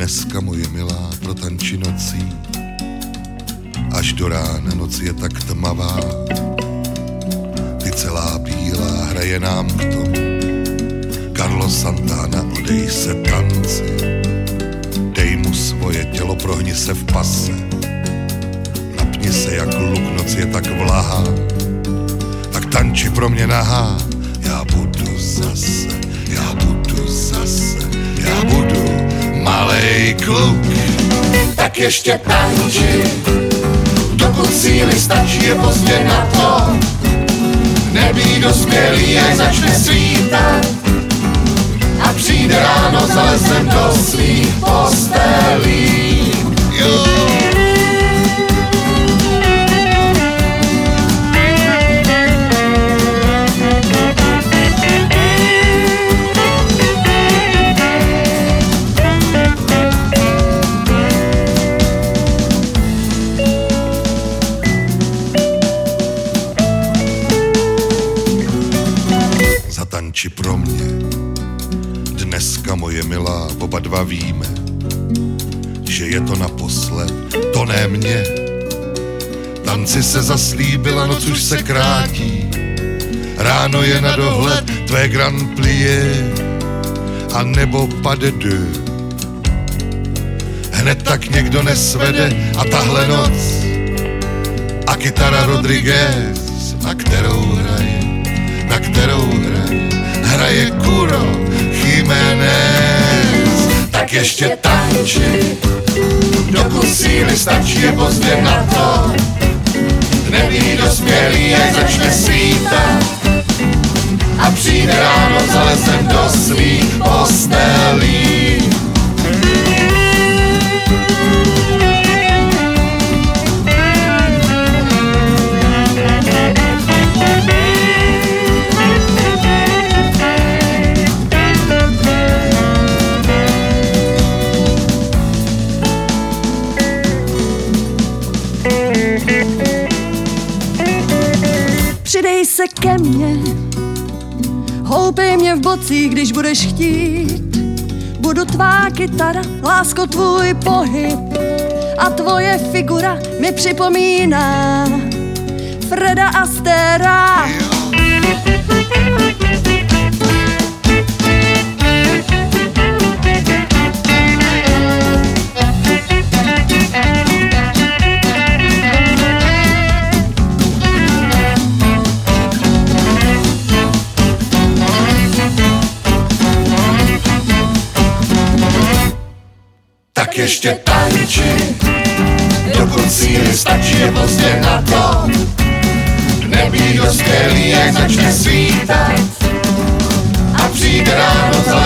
Dneska moje milá protanči nocí, až do rána noc je tak tmavá. Ty celá bílá hraje nám k tomu, Carlos Santana, odej se tanci. Dej mu svoje tělo, prohni se v pase, napni se jak luk, noc je tak vlahá. Tak tanči pro mě nahá, já budu zase, já budu malej kluk. Tak ještě tanči, dokud síly stačí, je pozdě na to. Nebýt dospělý, jak začne svítat a přijde ráno, zalezem do svých postelí. Zatanči pro mě, dneska moje milá, oba dva víme, že je to naposled, to ne mě. Tanci se zaslíbila, noc už se krátí, ráno je na dohled, tvé grand plie, a nebo pas de deux. Hned tak někdo nesvede a tahle noc a kytara Rodriguez, na kterou hraje Kuro Jiménez. Tak ještě tanči, dokud síly stačí, je pozdě na to. Nebýt dospělý, jak začne svítat a přijde ráno, zalezem do svých postelí. Přidej se ke mně, houpej mě v bocích, když budeš chtít. Budu tvá kytara, lásko tvůj pohyb a tvoje figura mi připomíná Freda Astera. Tak ještě tanči, dokud síly stačí, je pozdě na to. Nebýt dospělý, jak začne svítat a přijde ráno,